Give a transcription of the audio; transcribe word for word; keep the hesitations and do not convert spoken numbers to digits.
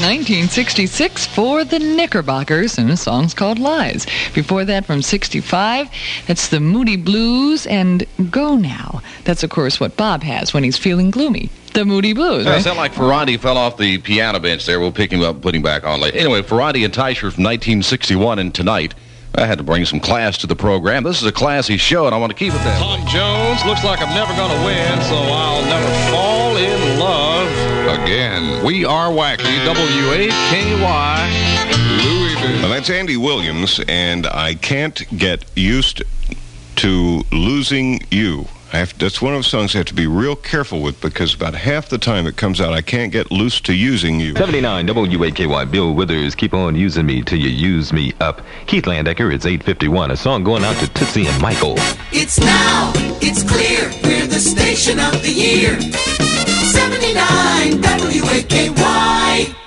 nineteen sixty-six for the Knickerbockers, and the song's called Lies. Before that, from sixty-five, that's the Moody Blues and Go Now. That's, of course, what Bob has when he's feeling gloomy. The Moody Blues, Yeah, right? it sounded like Ferrandi fell off the piano bench there. We'll pick him up and put him back on later. Anyway, Ferrandi and Teicher from nineteen sixty-one, and tonight, I had to bring some class to the program. This is a classy show, and I want to keep it that Tom way. Jones, looks like I'm never going to win, so I'll never fall in love again. We are wacky, W A K Y, Louisville. Well, that's Andy Williams, and I can't get used to losing you. I have, that's one of those songs I have to be real careful with, because about half the time it comes out, I can't get loose to using you. seventy-nine W A K Y, Bill Withers, Keep On Using Me Till You Use Me Up. Keith Landecker, it's eight fifty-one, a song going out to Tootsie and Michael. It's now, it's clear, we're the station of the year. seventy-nine W A K Y.